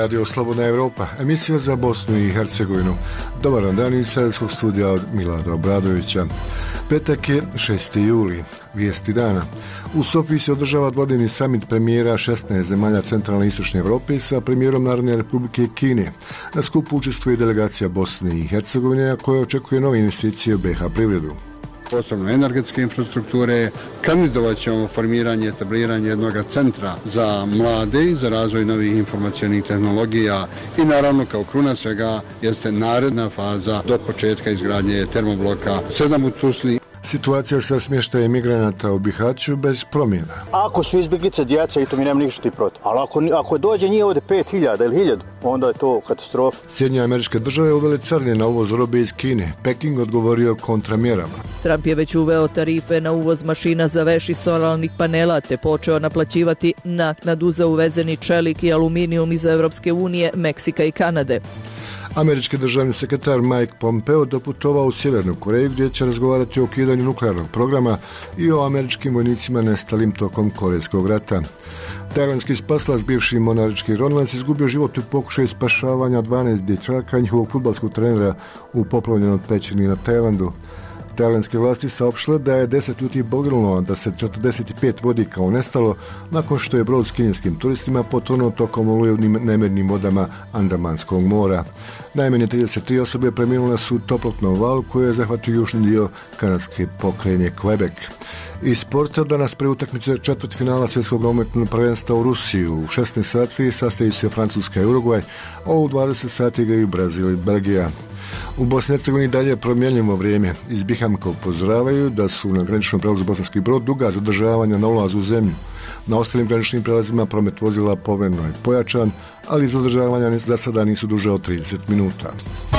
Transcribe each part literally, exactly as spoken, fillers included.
Radio Slobodna Evropa, emisija za Bosnu i Hercegovinu. Dobar dan iz sredskog studija od Milada Obradovića. Petak je šesti juli, vijesti dana. U Sofiji se održava dvodnevni samit premijera šesnaest zemalja centralne i istočne Evrope sa premijerom Narodne Republike Kine. Na skupu učestvuje delegacija Bosne i Hercegovine, koja očekuje nove investicije u B iH privredu. Posebno energetske infrastrukture, kandidovat ćemo formiranje i etabliranje jednog centra za mlade, za razvoj novih informacionih tehnologija i naravno kao kruna svega jeste naredna faza do početka izgradnje termobloka sedam u Tuzli. Situacija sa smještajem migranata u Bihaću bez promjena. Ako su izbjeglice djeca, i to mi nema ništa protiv. Ali ako, ako dođe njih ovdje pet hiljada ili hiljadu, onda je to katastrofa. Sjedinjene Američke Države uvele carine na uvoz robe iz Kine. Peking odgovorio kontramjerama. Trump je već uveo tarife na uvoz mašina za veš i solarnih panela, te počeo naplaćivati naknadu za uvezeni čelik i aluminijum iz Evropske unije, Meksika i Kanade. Američki državni sekretar Mike Pompeo doputovao u Sjevernu Koreju, gdje će razgovarati o ukidanju nuklearnog programa i o američkim vojnicima nestalim tokom Korejskog rata. Tajlandski spasilac, bivši monarhički Ronalds, izgubio život u pokušaju spašavanja dvanaest dječaka i njihovog fudbalskog trenera u poplavljenoj pećini na Tajlandu. Tajlandske vlasti saopštile da je deset ljudi poginulo, da se četrdeset pet vodi kao nestalo nakon što je brod s kineskim turistima potonuo tokom oluje u nemirnim vodama Andamanskog mora. Najmanje trideset tri osobe preminule su u toplotnom valu koji je zahvatio južni dio kanadske pokrajine Quebec. Iz sporta danas pre utakmice četvrtfinala svjetskog nogometnog prvenstva u Rusiji. U šesnaest sati sastaju se Francuska i Urugvaj, a u dvadeset sati igraju Brazil i Belgija. U Bosni i Hercegovini dalje promjenjivo vrijeme. Iz Bihamka upozoravaju da su na graničnom prelazu Bosanski Brod duga zadržavanja na ulazu u zemlju. Na ostalim graničnim prelazima promet vozila povremeno je pojačan, ali zadržavanja za sada nisu duže od trideset minuta.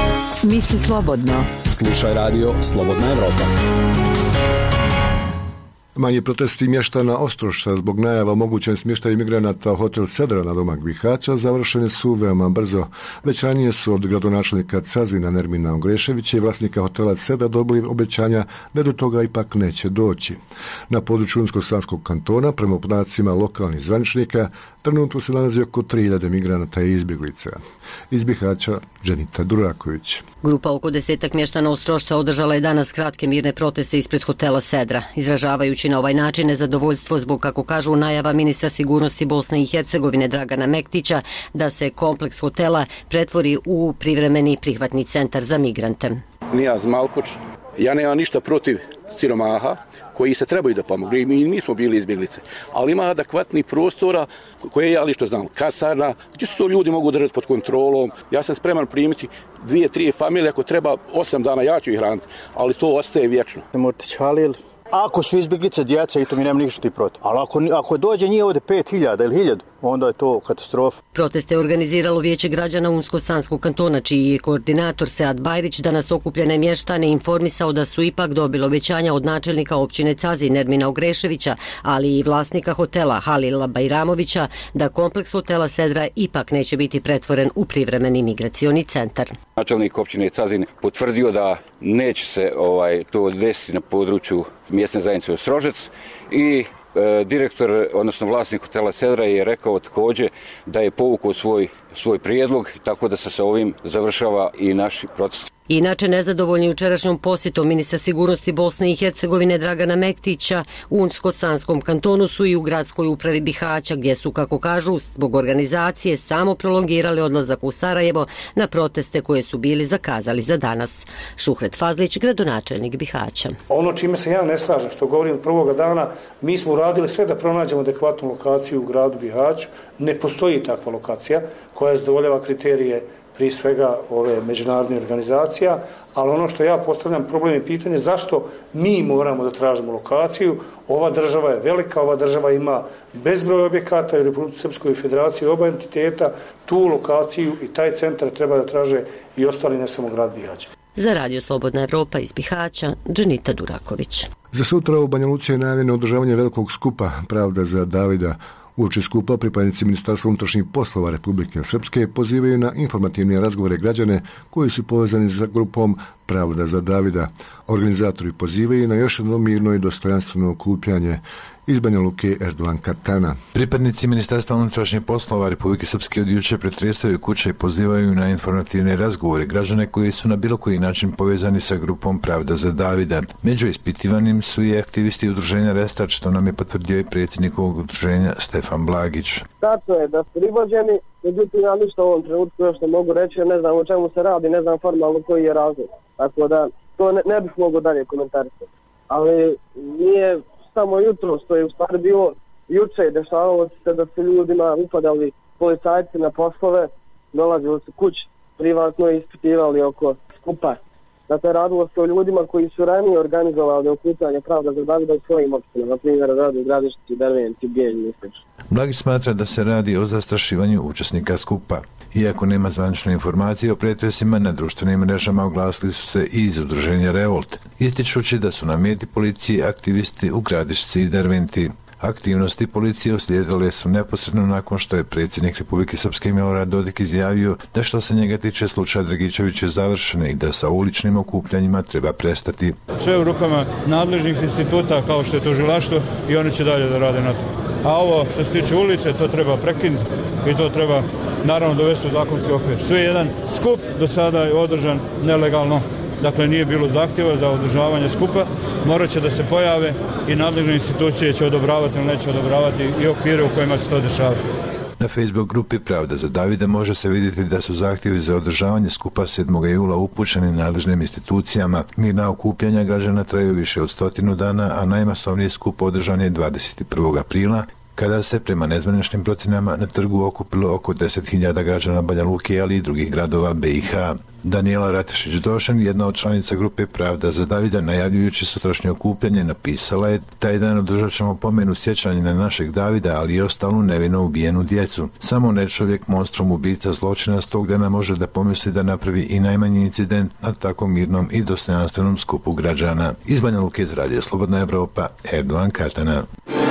Misli slobodno. Slušaj radio Slobodna Evropa. Manji protesti mještana Ostrošća zbog najava mogućem smještaju migranata u hotel Sedra na domak Bihaća završene su veoma brzo. Već ranije su od gradonačelnika Cazina Nermina Ogreševića i vlasnika hotela Sedra dobili obećanja da do toga ipak neće doći. Na području Unsko-Sanskog kantona, prema podacima lokalnih zvaničnika, trenutno se nalazi oko tri hiljade migranata i izbjeglica. Iz Bihaća, Dženita Duraković. Grupa oko desetak mještana Ostrošća održala je danas kratke mirne proteste ispred hotela Sedra, izražavajući na ovaj način nezadovoljstvo zbog, kako kažu, najava ministra sigurnosti Bosne i Hercegovine Dragana Mektića da se kompleks hotela pretvori u privremeni prihvatni centar za migrante. Nijaz Malkoč, ja nemam ništa protiv siromaha koji se trebaju da pomogu. Mi nismo bili izbjeglice, ali ima adekvatnih prostora koje ja lično znam, kasarna, gdje su to ljudi mogu držati pod kontrolom. Ja sam spreman primiti dvije, tri familije, ako treba osam dana ja ću ih hraniti, ali to ostaje vječno. Mortić Halil. Ako su izbjeglice djeca, i to mi nema ništa protiv. Ali ako, ako dođe njih ovdje pet hiljada ili hiljadu, onda je to katastrofa. Proteste je organiziralo Vijeće građana Unsko-Sanskog kantona, čiji je koordinator Sead Bajrić danas okupljene mještane informisao da su ipak dobili obećanja od načelnika općine Cazin Nermina Ogreševića, ali i vlasnika hotela Halila Bajramovića, da kompleks hotela Sedra ipak neće biti pretvoren u privremeni migracioni centar. Načelnik općine Cazin potvrdio da neće se ovaj, to desiti na području mjesne zajednice Ostrožec i e, direktor, odnosno vlasnik hotela Sedra je rekao također da je povukao svoj, svoj prijedlog, tako da se sa ovim završava i naš proces. Inače, nezadovoljni jučerašnjom posjetom ministra sigurnosti Bosne i Hercegovine Dragana Mektića u Unsko-Sanskom kantonu su i u gradskoj upravi Bihaća, gdje su, kako kažu, zbog organizacije samo prolongirali odlazak u Sarajevo na proteste koje su bili zakazali za danas. Šuhret Fazlić, gradonačelnik Bihaća. Ono čime se ja ne slažem, što govorim od prvoga dana, mi smo uradili sve da pronađemo adekvatnu lokaciju u gradu Bihaću. Ne postoji takva lokacija koja zadovoljava kriterije prije svega ove međunarodne organizacija, ali ono što ja postavljam problem je pitanje zašto mi moramo da tražimo lokaciju. Ova država je velika, ova država ima bezbroj objekata i u Republici Srpskoj Federaciji oba entiteta, tu lokaciju i taj centar treba da traže i ostali, ne samo grad Bihać. Za Radio Slobodna Evropa iz Bihaća, Dženita Duraković. Za sutra u Banja Luci je najavljeno održavanje velikog skupa Pravda za Davida. Uoči skupa pripadnici Ministarstva unutrašnjih poslova Republike Srpske pozivaju na informativne razgovore građane koji su povezani sa grupom Pravda za Davida. Organizatori pozivaju na još jedno mirno i dostojanstveno okupljanje iz Banja Luke Erdogan Katana. Pripadnici Ministarstva unutrašnjih poslova Republike Srpske od jučer pretresaju kuće i pozivaju na informativne razgovore građane koji su na bilo koji način povezani sa grupom Pravda za Davida. Među ispitivanim su i aktivisti udruženja Restart, što nam je potvrdio i predsjednik ovog udruženja Stefan Blagić. Tačno je da su privođeni, međutim ja ništa u ovom trenutku još ne mogu reći, ne znam o čemu se radi, ne znam formalno koji je razlog. Tako da to ne, ne bih mogao dalje komentarisati. Ali nije samo jutro, što je u stvari bilo juče i dešavalo se da su ljudima upadali policajci na poslove, dolazili su kući privatno i ispitivali oko skupa. Dakle, radilo se o ljudima koji su ranije organizovali okupljanje Pravda za Davida u svojim opštinama, na primjer Radu, Gradišci, Derventi, Bijeljni i sl. Blagić smatra da se radi o zastrašivanju učesnika skupa. Iako nema zvanične informacije o pretresima, na društvenim mrežama oglasili su se i iz udruženja Revolt, ističući da su na meti policije aktivisti u Gradišci i Derventi. Aktivnosti policije uslijedile su neposredno nakon što je predsjednik Republike Srpske Milorad Dodik izjavio da što se njega tiče slučaj Dragičević je završen i da sa uličnim okupljanjima treba prestati. Sve u rukama nadležnih instituta kao što je tužilaštvo i oni će dalje da rade na to. A ovo što se tiče ulice, to treba prekinuti i to treba naravno dovesti u zakonski okvir. Sve jedan skup do sada je održan nelegalno. Dakle, nije bilo zahtjeva za održavanje skupa, morat će da se pojave i nadležne institucije će odobravati ili neće odobravati i okvire u kojima se to dešava. Na Facebook grupi Pravda za Davida može se vidjeti da su zahtjevi za održavanje skupa sedmog jula upućeni nadležnim institucijama. Mirna okupljanja građana traju više od stotinu dana, a najmasovniji skup održan je dvadeset prvog aprila, kada se prema nezvaničnim procjenama na trgu okupilo oko deset hiljada građana Banja Luke, ali i drugih gradova B i H. Danijela Ratešić-Došan, jedna od članica grupe Pravda za Davida, najavljujući sutrašnje okupljanje, napisala je: taj dan održat ćemo pomenu sjećanja na našeg Davida, ali i ostalu nevino ubijenu djecu. Samo nečovjek, monstrum, ubica, zločinac tog dana može da pomisli da napravi i najmanji incident na tako mirnom i dostojanstvenom skupu građana. Iz Banja Luke za Radio Slobodna Evropa, Erdogan Katana.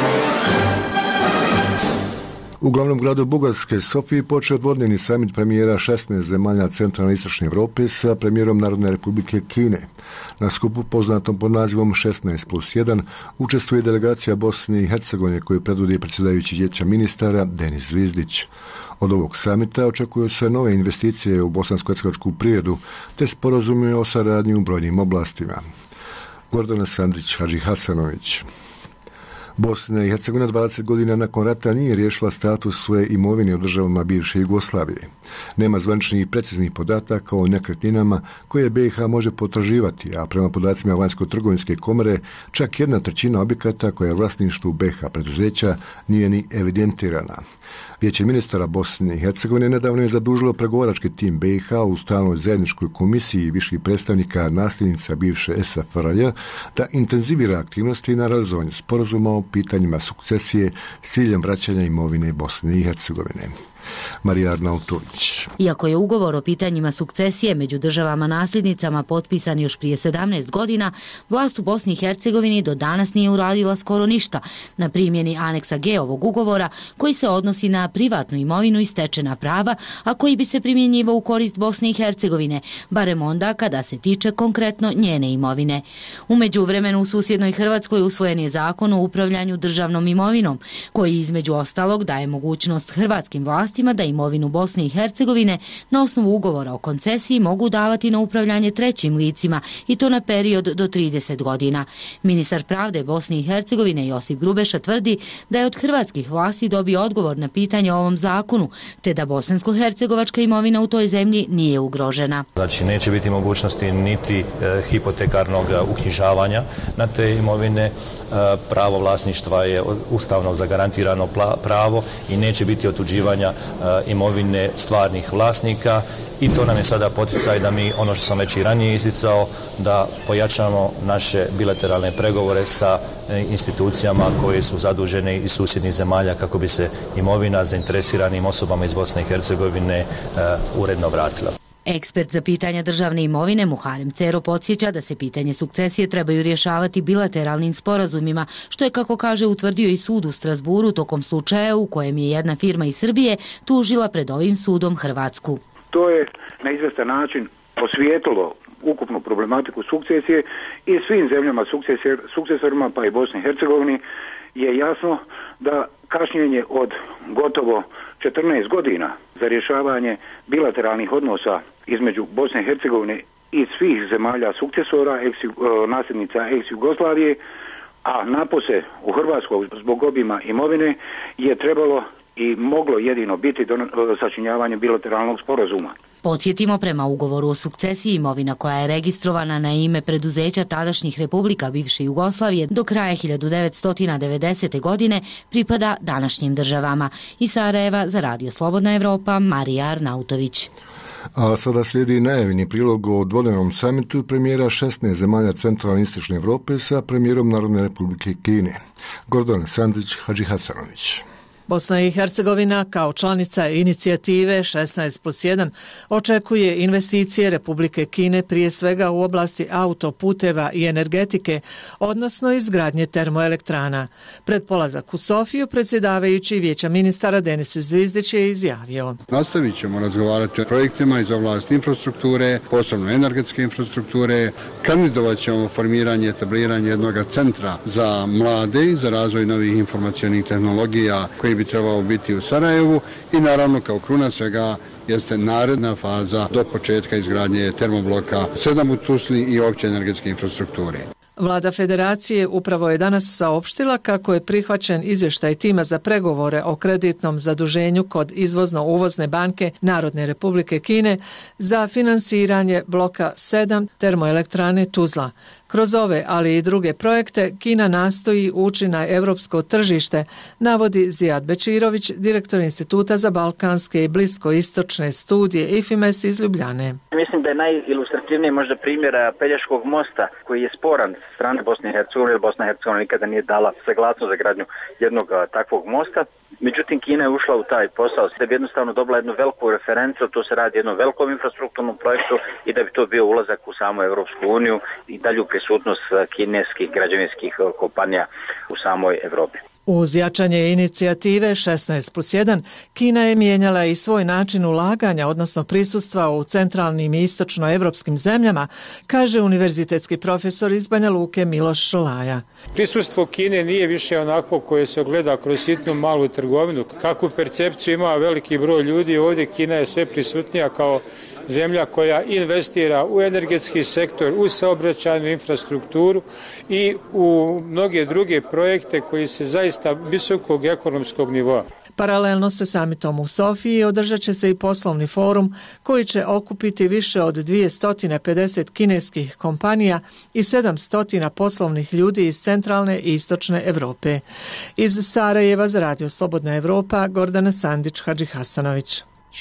U glavnom gradu Bugarske, Sofiji, počeo dvodnevni samit premijera šesnaest zemalja centralne i istočne Evrope sa premijerom Narodne Republike Kine. Na skupu poznatom pod nazivom šesnaest plus jedan učestvuje delegacija Bosne i Hercegovine koju predvodi predsjedajući Vijeća ministara Denis Zvizdić. Od ovog samita očekuju se nove investicije u bosansko-hercegovačku privredu te sporazumi o saradnji u brojnim oblastima. Gordana Sandrić, Hadži Hasanović. Bosna i Hercegovina dvadeset godina nakon rata nije riješila status svoje imovine u državama bivše Jugoslavije. Nema zvaničnih i preciznih podataka o nekretninama koje B i H može potraživati, a prema podacima Vanjsko-trgovinske komore čak jedna trećina objekata koja je vlasništvu B i H preduzeća nije ni evidentirana. Vijeće ministara Bosne i Hercegovine nedavno je zadužilo pregovarački tim B i H u stalnoj zajedničkoj komisiji viših predstavnika nasljednica bivše S F R J da intenzivira aktivnosti na realizovanju sporazuma o pitanjima sukcesije s ciljem vraćanja imovine Bosne i Hercegovine. Marija Arnautović. Iako je ugovor o pitanjima sukcesije među državama nasljednicama potpisan još prije sedamnaest godina, vlast u Bosni i Hercegovini do danas nije uradila skoro ništa na primjeni aneksa G ovog ugovora koji se odnosi na privatnu imovinu i stečena prava, a koji bi se primjenjivao u korist Bosne i Hercegovine, barem onda kada se tiče konkretno njene imovine. U međuvremenu u susjednoj Hrvatskoj usvojen je zakon o upravljanju državnom imovinom, koji između ostalog daje mogućnost hrvatskim vlastima da imovinu Bosne i Hercegovine na osnovu ugovora o koncesiji mogu davati na upravljanje trećim licima i to na period do trideset godina. Ministar pravde Bosne i Hercegovine Josip Grubeša tvrdi da je od hrvatskih vlasti dobio odgovor na pitanje o ovom zakonu, te da bosansko-hercegovačka imovina u toj zemlji nije ugrožena. Znači neće biti mogućnosti niti e, hipotekarnog uknjižavanja na te imovine, e, pravo vlasništva je ustavno zagarantirano pravo i neće biti otuđivanja imovine stvarnih vlasnika i to nam je sada poticaj da mi, ono što sam već i ranije isticao, da pojačamo naše bilateralne pregovore sa institucijama koje su zadužene iz susjednih zemalja kako bi se imovina zainteresiranim osobama iz Bosne i Hercegovine uredno vratila. Ekspert za pitanja državne imovine Muharem Cero podsjeća da se pitanje sukcesije trebaju rješavati bilateralnim sporazumima, što je, kako kaže, utvrdio i sud u Strasburu tokom slučaja u kojem je jedna firma iz Srbije tužila pred ovim sudom Hrvatsku. To je na izvestan način osvijetlilo ukupnu problematiku sukcesije i svim zemljama sukcesorima, pa i Bosni i Hercegovini, je jasno da kašnjenje od gotovo četrnaest godina za rješavanje bilateralnih odnosa između Bosne i Hercegovine i svih zemalja sukcesora, nasljednica ex-Jugoslavije, a napose u Hrvatskoj zbog obima imovine, je trebalo i moglo jedino biti sačinjavanje bilateralnog sporazuma. Podsjetimo, prema ugovoru o sukcesiji, imovina koja je registrovana na ime preduzeća tadašnjih republika bivše Jugoslavije do kraja hiljadu devetsto devedesete. godine pripada današnjim državama. Iz Sarajeva za Radio Slobodna Evropa, Marija Arnautović. A sada slijedi najavljeni prilog o dvodnevnom samitu premijera šesnaest zemalja centralne i istočne Evrope sa premijerom Narodne republike Kine. Gordana Sandić Hadžihasanović. Bosna i Hercegovina kao članica inicijative šesnaest plus jedan očekuje investicije Republike Kine prije svega u oblasti autoputeva i energetike, odnosno izgradnje termoelektrana. Pred polazak u Sofiju predsjedavajući Vijeća ministara Denis Zvizdić je izjavio: Nastavit ćemo razgovarati o projektima iz oblasti infrastrukture, posebno energetske infrastrukture, kandidovat ćemo formiranje i etabliranje jednog centra za mlade i za razvoj novih informacionih tehnologija koji bi trebao biti u Sarajevu i naravno kao kruna svega jeste naredna faza do početka izgradnje termobloka sedam u Tuzli i opće energetske infrastrukture. Vlada Federacije upravo je danas saopštila kako je prihvaćen izvještaj tima za pregovore o kreditnom zaduženju kod Izvozno-uvozne banke Narodne republike Kine za finansiranje bloka sedam termoelektrane Tuzla. Kroz ove, ali i druge projekte, Kina nastoji ući na europsko tržište, navodi Zijad Bečirović, direktor Instituta za balkanske i bliskoistočne studije I F I M E S iz Ljubljane. Mislim da je najilustrativniji možda primjer Pelješkog mosta koji je sporan sa strane Bosne i Hercegovine, jer Bosna i Hercegovina nikada nije dala saglasnost za gradnju jednog takvog mosta. Međutim, Kina je ušla u taj posao da bi jednostavno dobila jednu veliku referencu, to se radi o jednom velikom infrastrukturnom projektu i da bi to bio ulazak u samu Evropsku uniju i dalju prisutnost kineskih građevinskih kompanija u samoj Evropi. Uz jačanje inicijative šesnaest plus jedan, Kina je mijenjala i svoj način ulaganja, odnosno prisustva u centralnim i istočnoevropskim zemljama, kaže univerzitetski profesor iz Banja Luke Miloš Šolaja. Prisustvo Kine nije više onako koje se ogleda kroz sitnu malu trgovinu. Kakvu percepciju ima veliki broj ljudi, ovdje Kina je sve prisutnija kao zemlja koja investira u energetski sektor, u saobraćajnu infrastrukturu i u mnoge druge projekte koji se zaista visokog ekonomskog nivoa. Paralelno sa samitom u Sofiji održat će se i poslovni forum koji će okupiti više od dvjesto pedeset kineskih kompanija i sedamsto poslovnih ljudi iz centralne i istočne Evrope. Iz Sarajeva za Radio Slobodna Evropa, Gordana Sandić Hadžihasanović.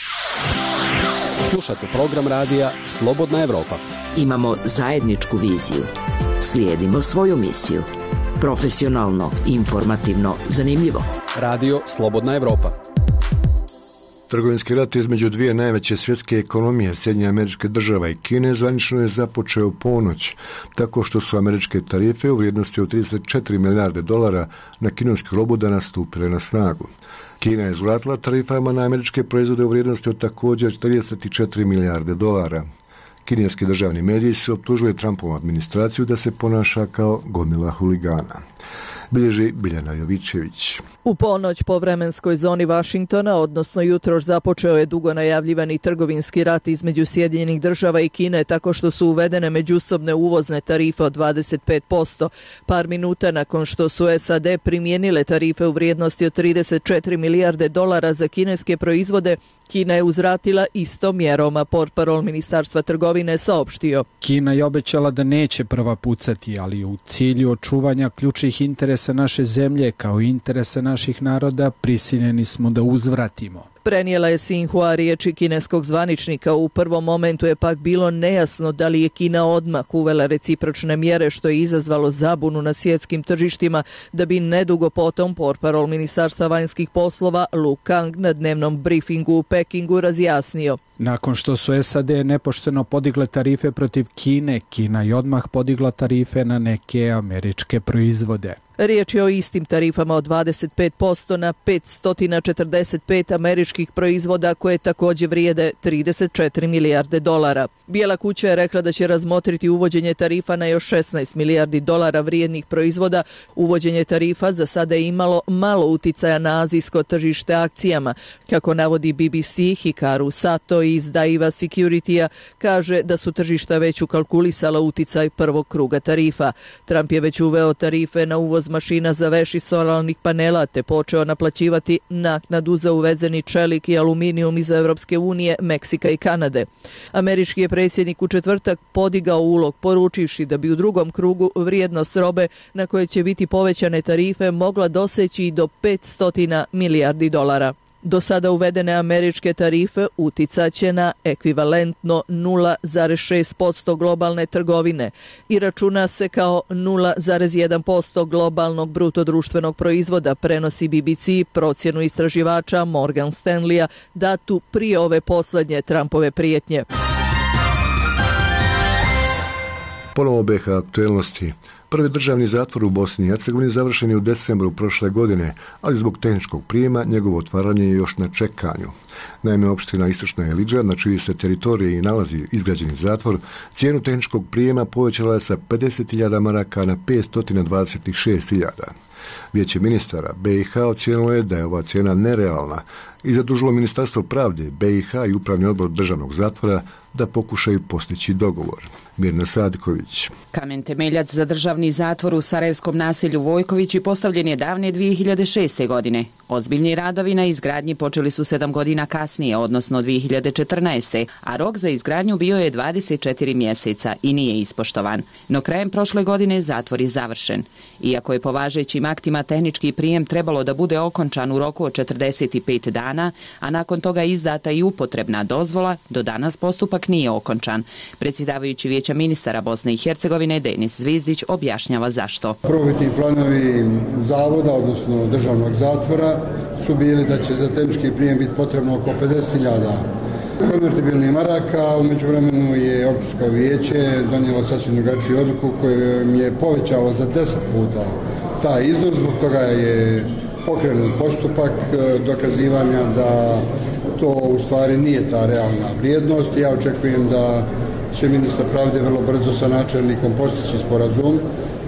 Slušate program radija Slobodna Evropa. Imamo zajedničku viziju. Slijedimo svoju misiju. Profesionalno, informativno, zanimljivo. Radio Slobodna Evropa. Trgovinski rat između dvije najveće svjetske ekonomije, Sjedinjenih Američkih Država i Kine, zvanično je započeo ponoć, tako što su američke tarife u vrijednosti od trideset četiri milijarde dolara na kineski robu danas stupile na snagu. Kina je uzvratila tarifama na američke proizvode u vrijednosti od također trideset četiri milijarde dolara. Kineski državni mediji su optužili Trumpovu administraciju da se ponaša kao gomila huligana. Bilježi Biljana Jovićević. U ponoć po vremenskoj zoni Vašingtona, odnosno jutros, započeo je dugo najavljivani trgovinski rat između Sjedinjenih Država i Kine tako što su uvedene međusobne uvozne tarife od dvadeset pet posto. Par minuta nakon što su S A D primijenile tarife u vrijednosti od trideset četiri milijarde dolara za kineske proizvode, Kina je uzvratila istom mjerom, a portparol Ministarstva trgovine saopštio. Kina je obećala da neće prva pucati, ali u cilju očuvanja ključnih interesa naše zemlje kao interesa naših naroda prisiljeni smo da uzvratimo. Prenijela je Sinhua riječi kineskog zvaničnika. U prvom momentu je pak bilo nejasno da li je Kina odmah uvela recipročne mjere, što je izazvalo zabunu na svjetskim tržištima, da bi nedugo potom portparol Ministarstva vanjskih poslova Lu Kang na dnevnom briefingu u Pekingu razjasnio. Nakon što su S A D nepošteno podigle tarife protiv Kine, Kina je odmah podigla tarife na neke američke proizvode. Riječ je o istim tarifama od dvadeset pet posto na petsto četrdeset pet američkih proizvoda koje također vrijede trideset četiri milijarde dolara. Bijela kuća je rekla da će razmotriti uvođenje tarifa na još šesnaest milijardi dolara vrijednih proizvoda. Uvođenje tarifa za sada je imalo malo uticaja na azijsko tržište akcijama. Kako navodi B B C, Hikaru Sato iz Daiwa Security-a kaže da su tržišta već ukalkulisala uticaj prvog kruga tarifa. Trump je već uveo tarife na uvoz mašina za veš i solarnih panela te počeo naplaćivati naknadu za uvezeni čelik i aluminijum iz Evropske unije, Meksika i Kanade. Američki je predsjednik u četvrtak podigao ulog poručivši da bi u drugom krugu vrijednost robe na koje će biti povećane tarife mogla doseći i do petsto milijardi dolara. Do sada uvedene američke tarife uticaće na ekvivalentno nula zarez šest posto globalne trgovine i računa se kao nula zarez jedan posto globalnog brutodruštvenog proizvoda, prenosi B B C procjenu istraživača Morgan Stanleya datu prije ove posljednje Trumpove prijetnje. Ponovo B H aktuelnosti. Prvi državni zatvor u Bosni i Hercegovini završen je u decembru prošle godine, ali zbog tehničkog prijema njegovo otvaranje je još na čekanju. Naime, opština Istočna Elidža, na čiji se teritoriji nalazi izgrađeni zatvor, cijenu tehničkog prijema povećala je sa pedeset hiljada maraka na petsto dvadeset šest hiljada. Vijeće ministara B i H ocijenilo je da je ova cijena nerealna i zadužilo Ministarstvo pravde B i H i Upravni odbor državnog zatvora da pokušaju postići dogovor. Mirna Sadiković. Kamen temeljac za državni zatvor u sarajevskom naselju Vojkovići postavljen je davne dvije hiljade šeste. godine. Ozbiljni radovi na izgradnji počeli su sedam godina kasnije, odnosno dvije hiljade četrnaeste. a rok za izgradnju bio je dvadeset četiri mjeseca i nije ispoštovan. No krajem prošle godine zatvor je završen. Iako je po važećim aktima tehnički prijem trebalo da bude okončan u roku od četrdeset pet dana, a nakon toga izdata i upotrebna dozvola, do danas postupak nije okončan. Predsjedavajući Vijeća ministara Bosne i Hercegovine Denis Zvizdić objašnjava zašto. Prvobitni planovi zavoda, odnosno državnog zatvora, su bili da će za tehnički prijem biti potrebno oko pedeset hiljada konvertibilnih maraka. U međuvremenu je općinsko vijeće donijelo sasvim drugačiju odluku kojom je povećalo za deset puta taj iznos. Zbog toga je pokrenut postupak dokazivanja da to u stvari nije ta realna vrijednost. Ja očekujem da će ministar pravde vrlo brzo sa načelnikom postići sporazum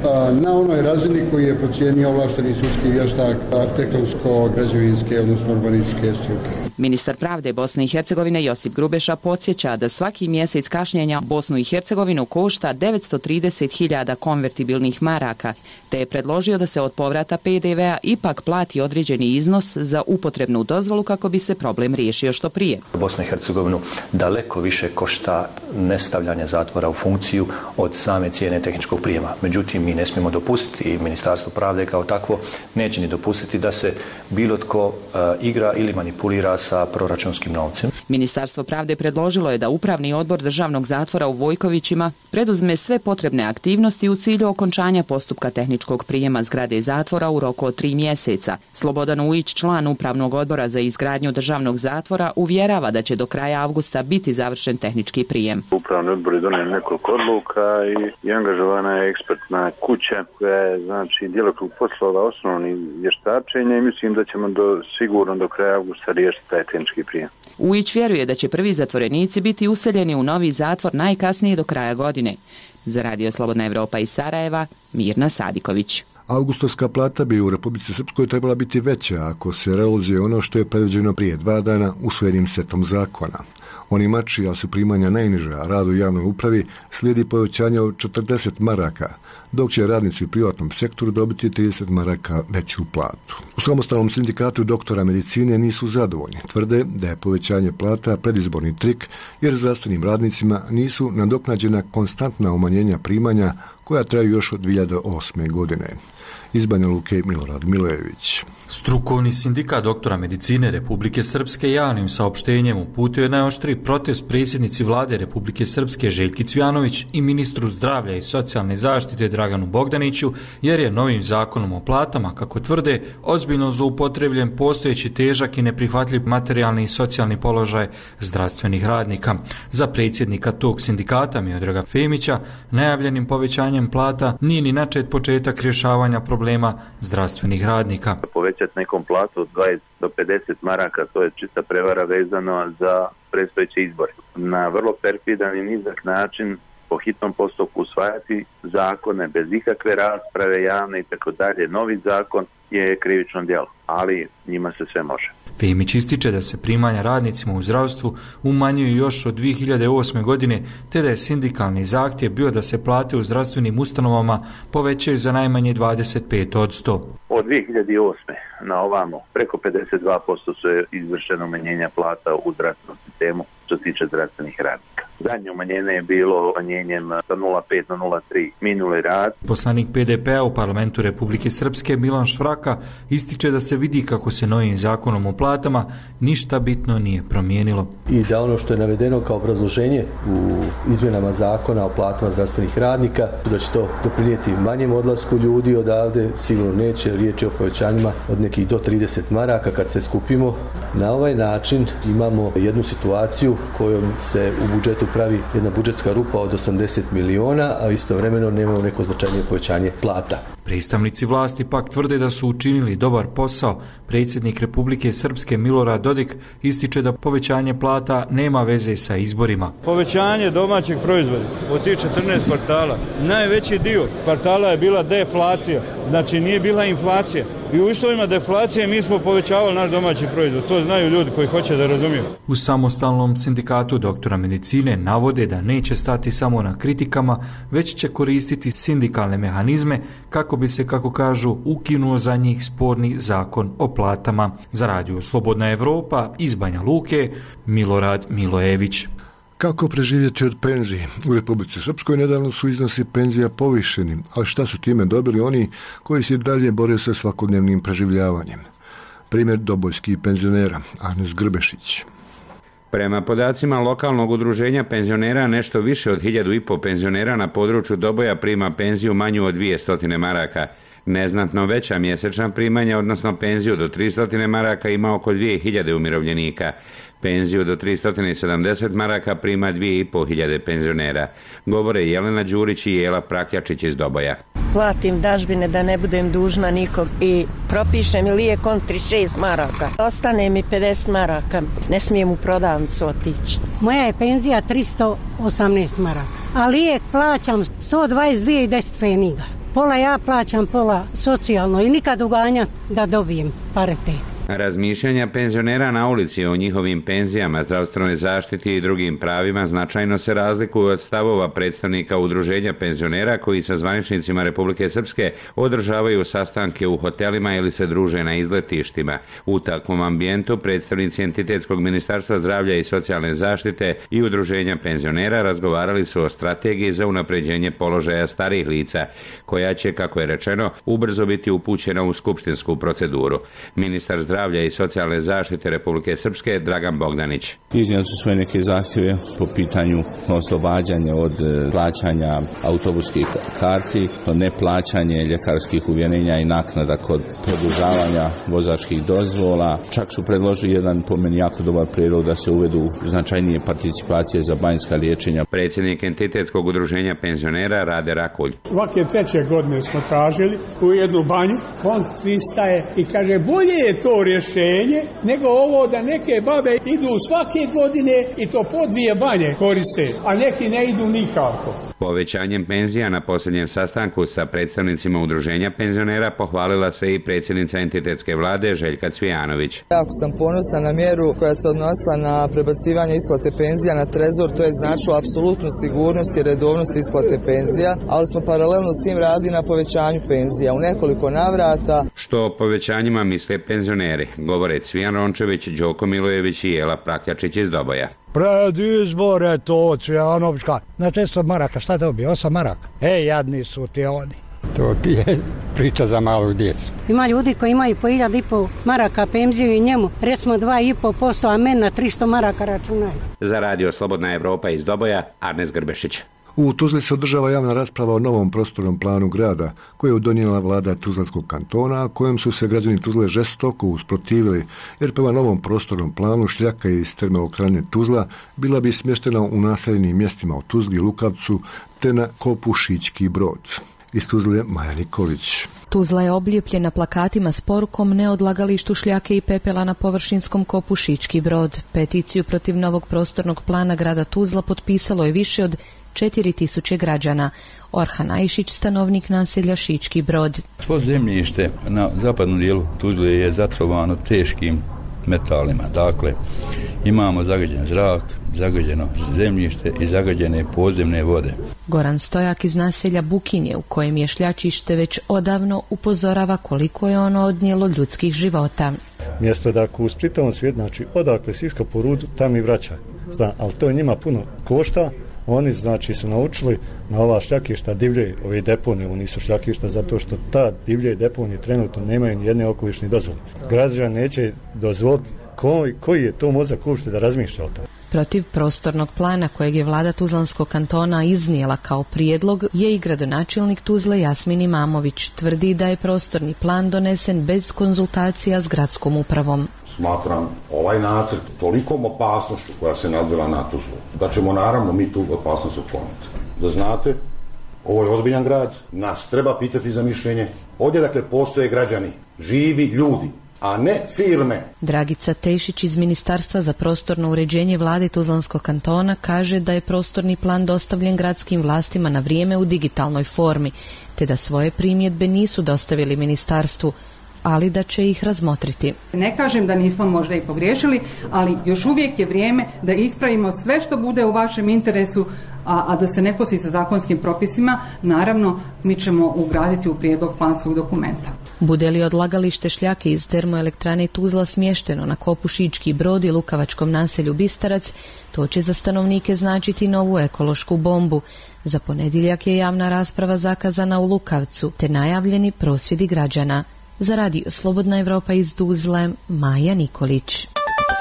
na onoj razini koji je procijenio ovlašteni sudski vještak arhitektonsko-građevinske, odnosno urbanističke struke. Ministar pravde Bosne i Hercegovine Josip Grubeša podsjeća da svaki mjesec kašnjenja Bosnu i Hercegovinu košta devetsto trideset hiljada konvertibilnih maraka, te je predložio da se od povrata P D V-a ipak plati određeni iznos za upotrebnu dozvolu kako bi se problem riješio što prije. Bosnu i Hercegovinu daleko više košta nestavljanje zatvora u funkciju od same cijene tehničkog prijema. Međutim, mi ne smijemo dopustiti i Ministarstvo pravde kao takvo neće ni dopustiti da se bilo tko uh, igra ili manipulira sa proračunskim novcem. Ministarstvo pravde predložilo je da Upravni odbor državnog zatvora u Vojkovićima preduzme sve potrebne aktivnosti u cilju okončanja postupka tehničkog prijema zgrade zatvora u roku od tri mjeseca. Slobodan Ujić, član Upravnog odbora za izgradnju državnog zatvora, uvjerava da će do kraja avgusta biti završen tehnički prijem. Upravni odbor je donio nekoliko odluka i, i angažovana je ekspertna kuća koja je, znači, djelokrug poslova osnovni vještačenja i mislim da ćemo do, sigurno do kraja avgusta riješiti taj tehnički prijem. Ujić vjeruje da će prvi zatvorenici biti useljeni u novi zatvor najkasnije do kraja godine. Za Radio Slobodna Evropa iz Sarajeva, Mirna Sadiković. Augustovska plata bi u Republici Srpskoj trebala biti veća ako se realizuje ono što je predviđeno prije dva dana usvojenim setom zakona. Onima čija su primanja najniža, a rad u javnoj upravi slijedi povećanje od četrdeset maraka, dok će radnici u privatnom sektoru dobiti trideset maraka veću platu. U samostalnom sindikatu doktora medicine nisu zadovoljni. Tvrde da je povećanje plata predizborni trik jer zdravstvenim radnicima nisu nadoknađena konstantna umanjenja primanja koja traju još od dvije hiljade osme. godine. Iz Banja Luke Milorad Milojević. Strukovni sindikat doktora medicine Republike Srpske javnim saopštenjem uputio je najoštriji protest predsjednici vlade Republike Srpske Željki Cvijanović i ministru zdravlja i socijalne zaštite Draganu Bogdaniću, jer je novim zakonom o platama, kako tvrde, ozbiljno zloupotrebljen postojeći težak i neprihvatljiv materijalni i socijalni položaj zdravstvenih radnika. Za predsjednika tog sindikata Miodraga Femića najavljenim povećanjem plata nije ni načet početak rješavanja problema zdravstvenih radnika. Povećati nekom platu od dvadeset do pedeset maraka, to je čista prevara vezano za predstojeće izbore. Na vrlo perfidan i nizak način po hitnom postupku usvajati zakone bez ikakve rasprave javne i tako dalje. Novi zakon je krivično djelo, ali njima se sve može. Femić ističe da se primanja radnicima u zdravstvu umanjuju još od dvije hiljade osme. godine, te da je sindikalni zahtjev bio da se plate u zdravstvenim ustanovama povećaju za najmanje dvadeset pet posto. Od dvije hiljade osme. na ovamo preko pedeset dva posto su izvršeno umanjenja plata u zdravstvenom sistemu što se tiče zdravstvenih radnika. Zadnje umanjenje je bilo umanjenjem sa nula zarez pet na nula zarez tri minuli rad. Poslanik P D P-a u Parlamentu Republike Srpske Milan Švraka ističe da se vidi kako se novim zakonom o platama ništa bitno nije promijenilo. I da ono što je navedeno kao obrazloženje u izmjenama zakona o platama zdravstvenih radnika, da će to doprinijeti manjem odlasku ljudi odavde, sigurno neće, riječ je o povećanjima od nekih do trideset maraka kad sve skupimo. Na ovaj način imamo jednu situaciju kojom se u budžetu pravi jedna budžetska rupa od osamdeset miliona, a istovremeno nemamo neko značajnije povećanje plata. Predstavnici vlasti pak tvrde da su učinili dobar posao. Predsjednik Republike Srpske Milorad Dodik ističe da povećanje plata nema veze sa izborima. Povećanje domaćeg proizvoda od tih četrnaest kvartala, najveći dio kvartala je bila deflacija, znači nije bila inflacija. I u uslovima deflacije mi smo povećavali naš domaći proizvod. To znaju ljudi koji hoće da razumiju. U samostalnom sindikatu doktora medicine navode da neće stati samo na kritikama, već će koristiti sindikalne mehanizme kako bi se, kako kažu, ukinuo za njih sporni zakon o platama. Za radio Slobodna Evropa iz Banja Luke, Milorad Milojević. Kako preživjeti od penzije? U Republici Srpskoj nedavno su iznosi penzija povišeni, ali šta su time dobili oni koji se dalje bore sa svakodnevnim preživljavanjem? Primjer dobojskih penzionera, Agnes Grbešić. Prema podacima lokalnog udruženja penzionera, nešto više od hiljadu i po penzionera na području Doboja prima penziju manju od dvjesto maraka. Neznatno veća mjesečna primanja, odnosno penziju do tristo maraka, ima oko dvije hiljade umirovljenika. Penziju do tristo sedamdeset maraka prima dvije i po hiljade penzionera. Govore Jelena Đurić i Jela Prakljačić iz Doboja. Platim dažbine da ne budem dužna nikog i propišem lijek on trideset šest maraka. Ostane mi pedeset maraka, ne smijem u prodavnicu otići. Moja je penzija tristo osamnaest maraka, a lijek plaćam sto dvadeset dvije i deset pfeniga. Pola ja plaćam, pola socijalno i nikad uganja da dobijem pare te. Razmišljanja penzionera na ulici o njihovim penzijama, zdravstvenoj zaštiti i drugim pravima značajno se razlikuju od stavova predstavnika udruženja penzionera koji sa zvaničnicima Republike Srpske održavaju sastanke u hotelima ili se druže na izletištima. U takvom ambijentu predstavnici Entitetskog ministarstva zdravlja i socijalne zaštite i udruženja penzionera razgovarali su o strategiji za unapređenje položaja starijih lica, koja će, kako je rečeno, ubrzo biti upućena u skupštinsku proceduru. Ministar zdravlja zdravlja i socijalne zaštite Republike Srpske Dragan Bogdanić. Iznijeli su svoje neke zahtjeve po pitanju oslobađanja od plaćanja autobuskih karti, neplaćanje ljekarskih uvjerenja i naknada kod produžavanja vozačkih dozvola. Čak su predložili jedan po meni jako dobar prijedlog da se uvedu značajnije participacije za banjska liječenja. Predsjednik Entitetskog udruženja penzionera Rade Rakulj. Svake treće godine smo tražili u jednu banju, on pristaje i kaže bolje je to rješenje nego ovo da neke babe idu svake godine i to po dvije banje koriste, a neki ne idu nikako. Povećanjem penzija na posljednjem sastanku sa predstavnicima udruženja penzionera pohvalila se i predsjednica entitetske vlade Željka Cvijanović. Jako sam ponosna na mjeru koja se odnosila na prebacivanje isplate penzija na trezor, to je značilo apsolutnu sigurnost i redovnost isplate penzija, ali smo paralelno s tim radili na povećanju penzija u nekoliko navrata. Što o povećanjima misle penzioneri, govore Cvijan Rončević, Đoko Milojević i Jela Prakljačić iz Doboja. Pred izbore to Cvijanovićka na često maraka, šta dobije? osam maraka. E, jadni su ti oni. To je priča za malu djecu. Ima ljudi koji imaju po hiljadu i pol maraka penziju i njemu recimo dva i pol posto, a men na tristo maraka računaju. Za radio Slobodna Evropa iz Doboja, Arnes Grbešić. U Tuzli se održava javna rasprava o novom prostornom planu grada koju je donijela vlada Tuzlanskog kantona, a kojem su se građani Tuzle žestoko usprotivili, jer prema novom prostornom planu šljaka iz termoelektrane Tuzla bila bi smještena u naseljenim mjestima u Tuzli, Lukavcu te na kopu Šički Brod. Iz Tuzle Maja Nikolić. Tuzla je oblijepljena plakatima s porukom ne odlagalištu šljake i pepela na površinskom kopu Šički Brod. Peticiju protiv novog prostornog plana grada Tuzla potpisalo je više od četiri tisuće građana. Orhan Ajšić, stanovnik naselja Šički Brod. Svo zemljište na zapadnom dijelu Tuzle je zatrovano teškim metalima. Dakle, imamo zagađen zrak, zagađeno zemljište i zagađene podzemne vode. Goran Stojak iz naselja Bukinje, u kojem je šljačište već odavno, upozorava koliko je ono odnijelo ljudskih života. Mjesto da u čitavom svijetu, znači odakle se iskopu rudu, tam i vraćaju. Zna, ali to njima puno košta. Oni znači su naučili na ova šljakišta divlje, ove deponije, oni su šljakišta zato što ta divlje deponije trenutno nemaju nijedne okolišne dozvole. Građani neće dozvoliti koji, koji je to mozak uopšte da razmišlja o tome. Protiv prostornog plana kojeg je vlada Tuzlanskog kantona iznijela kao prijedlog je i gradonačelnik Tuzle Jasmin Imamović. Tvrdi da je prostorni plan donesen bez konzultacija s gradskom upravom. Smatram ovaj nacrt tolikom opasnošću koja se nadvila na Tuzlu, da ćemo naravno mi tu opasnost ukloniti. Da znate, ovo je ozbiljan grad, nas treba pitati za mišljenje. Ovdje dakle postoje građani, živi ljudi, a ne firme. Dragica Tešić iz Ministarstva za prostorno uređenje vlade Tuzlanskog kantona kaže da je prostorni plan dostavljen gradskim vlastima na vrijeme u digitalnoj formi, te da svoje primjedbe nisu dostavili ministarstvu, ali da će ih razmotriti. Ne kažem da nismo možda i pogriješili, ali još uvijek je vrijeme da ispravimo sve što bude u vašem interesu, a, a da se ne kosi sa zakonskim propisima. Naravno, mi ćemo ugraditi u prijedlog planskog dokumenta. Bude li odlagalište šljake iz termoelektrane Tuzla smješteno na kopu Šički Brod i lukavačkom naselju Bistarac, to će za stanovnike značiti novu ekološku bombu. Za ponedjeljak je javna rasprava zakazana u Lukavcu, te najavljeni prosvjedi građana. Za radio Slobodna Evropa iz Tuzle, Maja Nikolić.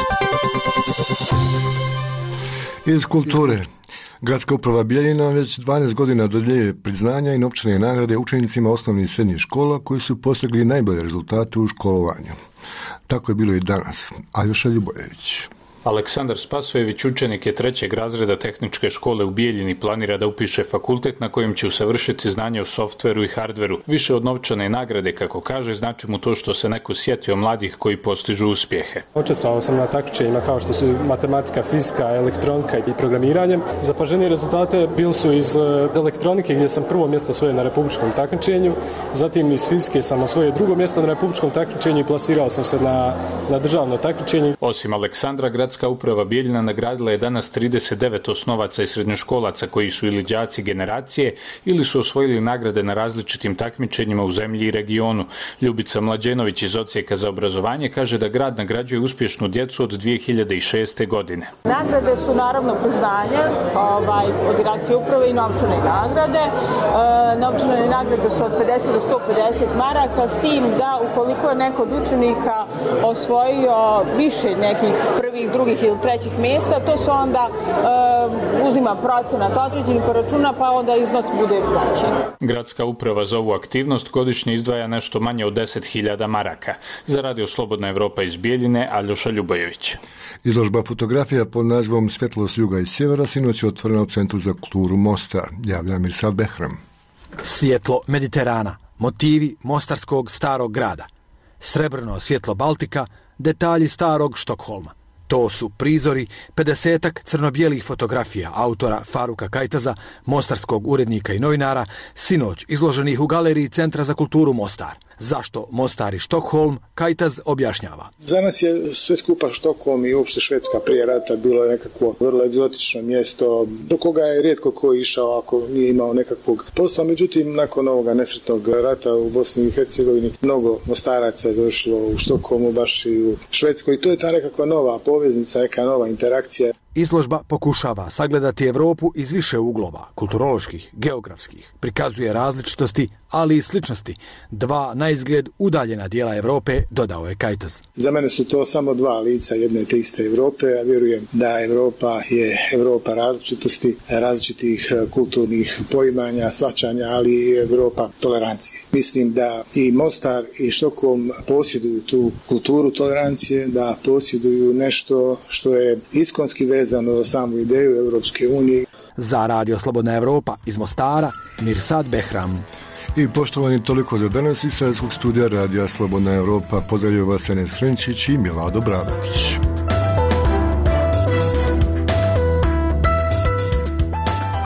Iz kulture. Gradska uprava Bijeljina već dvanaest godina dodjeljuje priznanja i novčane nagrade učenicima osnovnih i srednjih škola koji su postigli najbolje rezultate u školovanju. Tako je bilo i danas. Aljoša Ljubojević. Aleksandar Spasojević, učenik je trećeg razreda tehničke škole u Bijeljini, planira da upiše fakultet na kojem će usavršiti znanje o softveru i hardveru. Više od novčane nagrade, kako kaže, znači mu to što se neko sjetio mladih koji postižu uspjehe. Učestvovao sam na takmičenjima kao što su matematika, fizika, elektronika i programiranje. Zapaženije rezultate bili su iz elektronike gdje sam prvo mjesto osvojio na republičkom takmičenju, zatim iz fizike sam osvojio drugo mjesto na republičkom takmičenju i plasirao sam se na, na državno takmičenje. Osim Aleksandra, Gradska uprava Bijeljina nagradila je danas trideset devet osnovaca i srednjoškolaca koji su ili đaci generacije ili su osvojili nagrade na različitim takmičenjima u zemlji i regionu. Ljubica Mlađenović iz Odsjeka za obrazovanje kaže da grad nagrađuje uspješnu djecu od dvije hiljade šeste. godine. Nagrade su naravno priznanje ovaj, od gradske uprave i novčane nagrade. E, novčane nagrade su od pedeset do sto pedeset maraka, s tim da ukoliko je neko od učenika osvojio više nekih prvih, drugih ili trećih mjesta, to se onda e, uzima procenat određenih računa, pa onda iznos bude veći. Gradska uprava za ovu aktivnost godišnje izdvaja nešto manje od deset hiljada maraka. Za radio Slobodna Evropa iz Bijeljine, Aljoša Ljubojević. Izložba fotografija pod nazivom Svjetlost juga i sjevera sinoć je otvorena u Centru za kulturu Mostar, javlja Mirsad Behram. Svjetlo Mediterana, motivi mostarskog starog grada, srebrno svjetlo Baltika, detalji starog Štokholma. To su prizori pedesetak crno-bijelih fotografija autora Faruka Kajtaza, mostarskog urednika i novinara, sinoć izloženih u galeriji Centra za kulturu Mostar. Zašto Mostar i Štokholm, Kajtaz objašnjava. Za nas je sve skupa Štokholm i uopšte Švedska prije rata bilo je nekakvo vrlo egzotično mjesto do koga je rijetko ko išao ako nije imao nekakvog posla. Međutim, nakon ovoga nesretnog rata u Bosni i Hercegovini mnogo Mostaraca je završilo u Štokholmu, baš i u Švedskoj. I to je ta nekakva nova poveznica, neka nova interakcija. Izložba pokušava sagledati Europu iz više uglova, kulturoloških, geografskih, prikazuje različitosti, ali i sličnosti. Dva naizgled udaljena dijela Europe, dodao je Kajtaz. Za mene su to samo dva lica jedne te iste Europe, a vjerujem da Europa je Europa različitosti, različitih kulturnih poimanja, shvaćanja, ali i Europa tolerancije. Mislim da i Mostar i Štokholm posjeduju tu kulturu tolerancije, da posjeduju nešto što je iskonski vezano za samu ideju Europske unije. Za Radio Slobodna Europa iz Mostara, Mirsad Behram. I poštovani, toliko za danas iz Sredskog studija Radija Slobodna Europa. Pozdravljaju vas Enes Renčić i Milado Bradović.